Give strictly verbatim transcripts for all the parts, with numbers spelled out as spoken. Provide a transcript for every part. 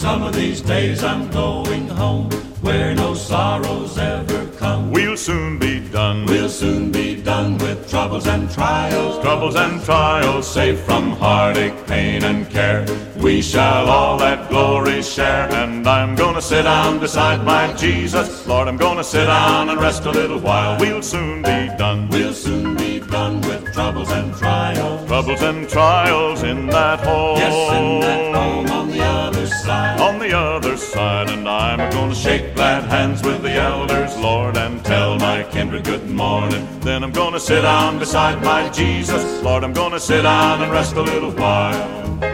Some of these days I'm going home, where no sorrows ever come. We'll soon be done. We'll soon be done with troubles and trials. Troubles and trials, Safe from heartache, pain, and care. we shall all that glory share. And I'm gonna sit down beside my Jesus. Lord, I'm gonna sit down and rest a little while. We'll soon be done. We'll soon be done with troubles and trials. Troubles and trials in that home. Yes, in that home on the other side. On the other side. And I'm gonna shake glad hands with the elders, Lord, and tell my kindred good morning. Then I'm gonna sit down beside my Jesus. Lord, I'm gonna sit down and rest a little while.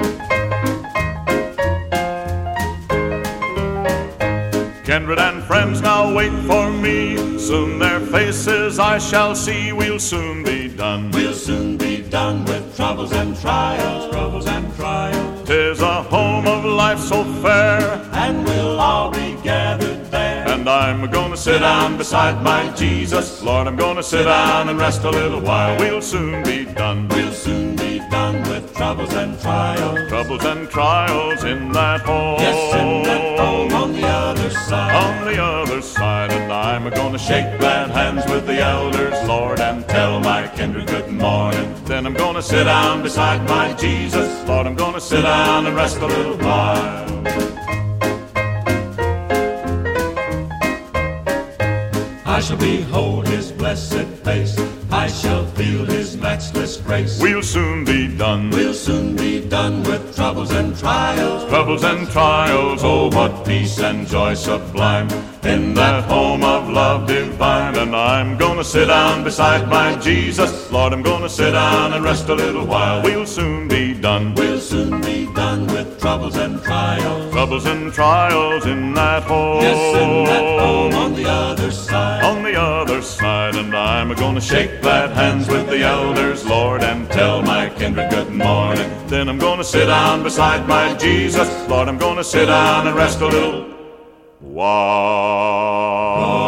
Kindred and friends now wait for me. Soon their faces I shall see. We'll soon be done. We'll soon be done with troubles and trials. Troubles and trials. 'Tis a home of life so fair, And we'll all be gathered there. and I'm gonna sit down beside my Jesus. Lord, I'm gonna sit down and rest a little while. We'll soon be done. We'll soon be done with troubles and trials. Troubles and trials in that home. Yes, in that home on the other side. On the other side. And I'm gonna shake glad hands with the elders, Lord, and tell my kindred good morning. Then I'm gonna sit down beside my Jesus. Lord, I'm gonna sit down and rest a little while. I shall behold his blessed face. I shall feel his matchless grace. We'll soon be done. We'll soon be done with troubles and trials. Troubles and trials, oh, what peace and joy sublime in that home of love divine. And I'm gonna sit down beside my Jesus. Lord, I'm gonna sit down and rest a little while. We'll soon be done. We'll soon be done with troubles and trials. Troubles and trials in that home. Yes, in that home on the other side. On the other side. And I'm gonna shake glad hands with the elders, Lord, and tell my kindred good morning. Then I'm gonna sit down beside my Jesus. Lord, I'm gonna sit down and rest a little while.